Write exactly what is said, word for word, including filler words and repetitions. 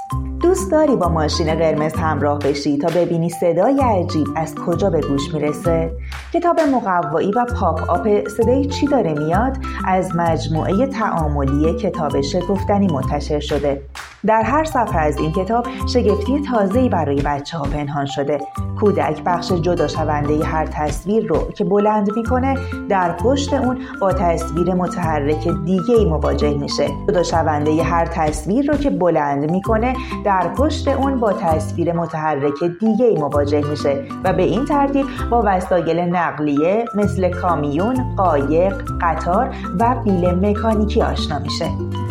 دوست داری با ماشین قرمز همراه بشی تا ببینی صدای عجیب از کجا به گوش میرسه؟ کتاب مقوایی و پاپ آپ صدای چی داره میاد از مجموعه تعاملی کتاب شگفتنی منتشر شده. در هر صفحه از این کتاب شگفتی تازه‌ای برای بچه‌ها پنهان شده. کودک بخش جدا شونده هر تصویر رو که بلند میکنه در پشت اون با تصویر متحرک دیگه‌ای مواجه میشه. جدا شونده هر تصویر رو که بلند میکنه در پشت اون با تصویر متحرک دیگه‌ای مواجه میشه و به این ترتیب با وسایل نقلیه مثل کامیون، قایق، قطار و بیل مکانیکی آشنا میشه.